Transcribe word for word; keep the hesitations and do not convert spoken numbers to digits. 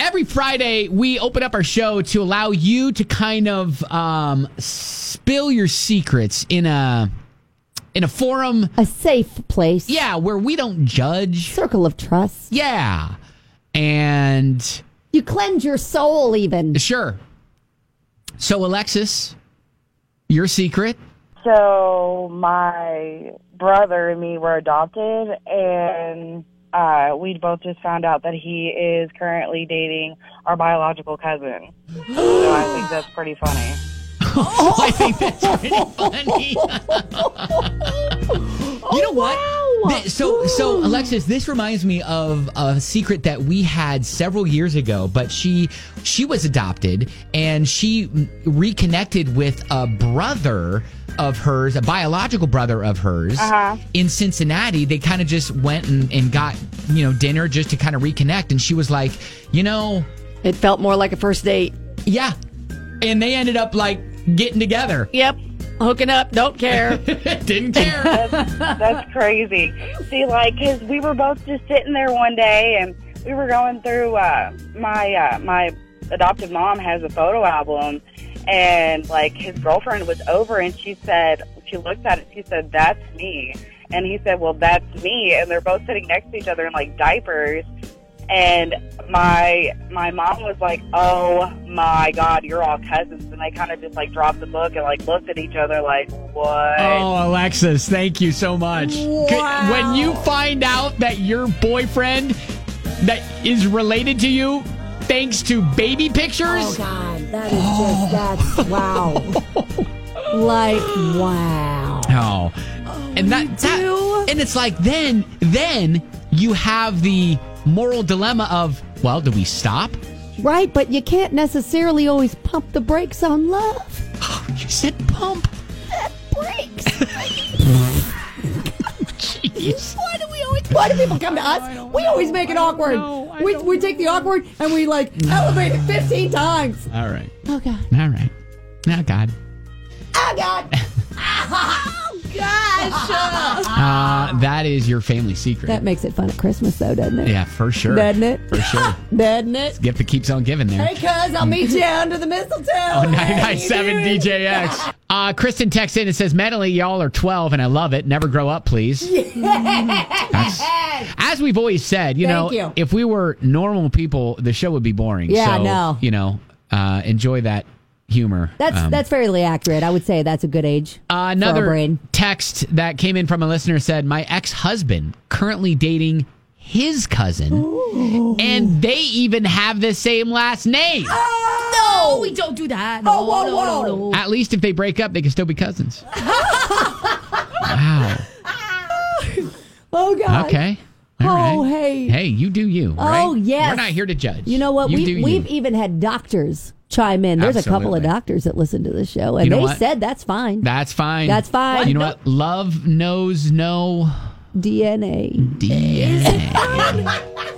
every Friday, we open up our show to allow you to kind of um, spill your secrets in a in a forum. A safe place. Yeah, where we don't judge. Circle of trust. Yeah. And... you cleanse your soul, even. Sure. So, Alexis, your secret? So, my brother and me were adopted, and uh, we both just found out that he is currently dating our biological cousin. So, I think that's pretty funny. Oh, I think that's pretty funny. You know what? Wow. Th- So, so Alexis, this reminds me of a secret that we had several years ago. But she, she was adopted, and she reconnected with a brother of hers, a biological brother of hers, Uh-huh. in Cincinnati. They kind of just went and, and got, you know, dinner just to kind of reconnect. And she was like, you know, It felt more like a first date. yeah. And they ended up like getting together. Yep. Hooking up. Don't care. Didn't care. That's, that's crazy. See, like, because we were both just sitting there one day, and we were going through, uh, my, uh, my adoptive mom has a photo album, and, like, his girlfriend was over, and she said, she looked at it, she said, that's me. And he said, well, that's me. And they're both sitting next to each other in, like, diapers. And my my mom was like, oh, my God, you're all cousins. And they kind of just, like, dropped the book and, like, looked at each other like, what? Oh, Alexis, thank you so much. Wow. When you find out that your boyfriend that is related to you thanks to baby pictures, Oh, God. That is just, that's, wow. Like, wow. oh, and that, that and it's like then then you have the moral dilemma of, well, do we stop? Right, but you can't necessarily always pump the brakes on love. Oh, you said pump. Brakes. Jeez. Why do we always? Why do people come to us? We always make it awkward. We we take the awkward and we like elevate it fifteen times. All right. Oh God. All right. Oh, God. Oh God. Oh gosh. Uh, that is your family secret. That makes it fun at Christmas, though, doesn't it? Yeah, for sure. Doesn't it? For sure. Doesn't it? Gift that keeps on giving there. Hey, cuz, I'll meet you under the mistletoe. Oh, nine How nine you seven doing? D J X. Uh, Kristen texts in and says, mentally, y'all are twelve, and I love it. Never grow up, please. That's- as we've always said, you Thank know, you. if we were normal people, the show would be boring. Yeah, so, no. you know, uh, enjoy that humor. That's Um, that's fairly accurate. I would say that's a good age. Uh, for our another brain. text that came in from a listener said, my ex-husband currently dating his cousin, Ooh. and they even have the same last name. No, we don't do that. No, Oh, whoa, no, whoa. no, no. At least if they break up, they can still be cousins. Wow. Oh God. Okay. All Oh, right. hey. Hey, you do you. Right? Oh, yes. We're not here to judge. You know what? You we, do you. we've even had doctors chime in. There's a couple of Absolutely. doctors that listen to the show, and You know they what? said that's fine. That's fine. That's fine. You know what? Love knows no D N A. D N A.